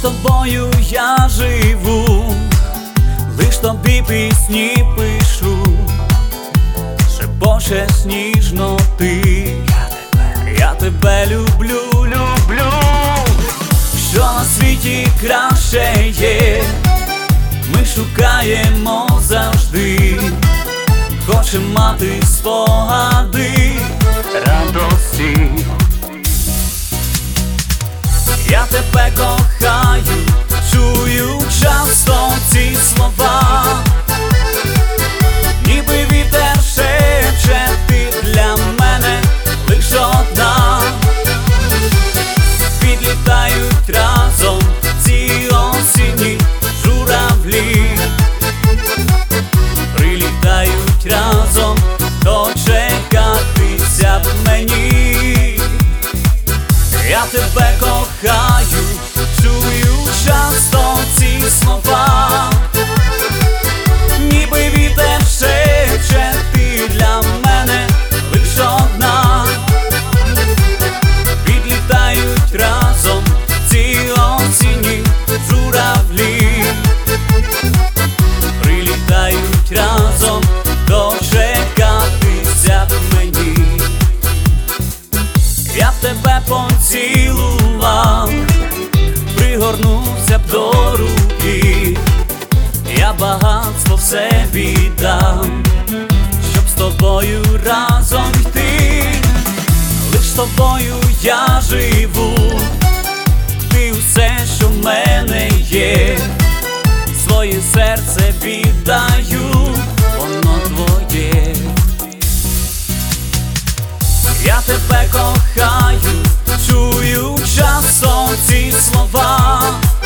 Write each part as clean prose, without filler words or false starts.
тобою я живу, лиш тобі пісні пишу, шепочеш ніжно ти, я тебе люблю, люблю. Що на світі краще є, ми шукаємо завжди, хочем мати спогади радості. Я тебе кохаю, чую часто ці слова, ніби вітер шепче, ти для мене лиш одна. Підлітають разом ці осінні журавлі, прилітають разом, дочекатися б мені. Я тебе кохаю, чую часто ці слова, ніби вітер шепче, ти для мене лиш одна. Підлітають разом ці осінні журавлі, прилітають разом, дочекатися б мені. Я б тебе поцілував, пригорнувся б до руки, я багатство все віддам, щоб з тобою разом йти. Лиш з тобою я живу, ти усе, що в мене є, своє серце віддаю, воно твоє. Я тебе кохаю, чую часто ці слова,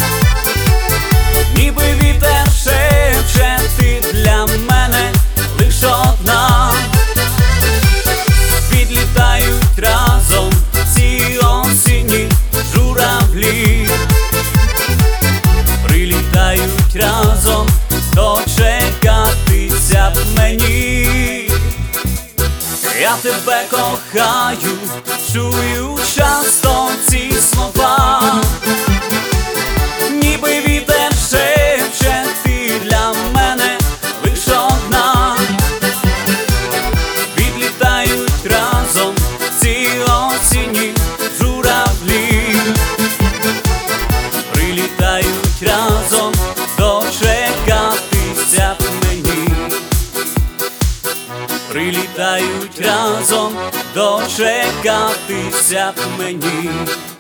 ніби вітер шепче, ти для мене лиш одна. Підлітають разом ці осінні журавлі, прилітають разом, дочекатися б мені. Я тебе кохаю, чую часто ці слова, ніби вітер шепче, ти для мене лиш одна. Підлітають разом ці осінні журавлі, прилітають разом, дочекатися б мені. Прилітають разом, дочекатися б мені.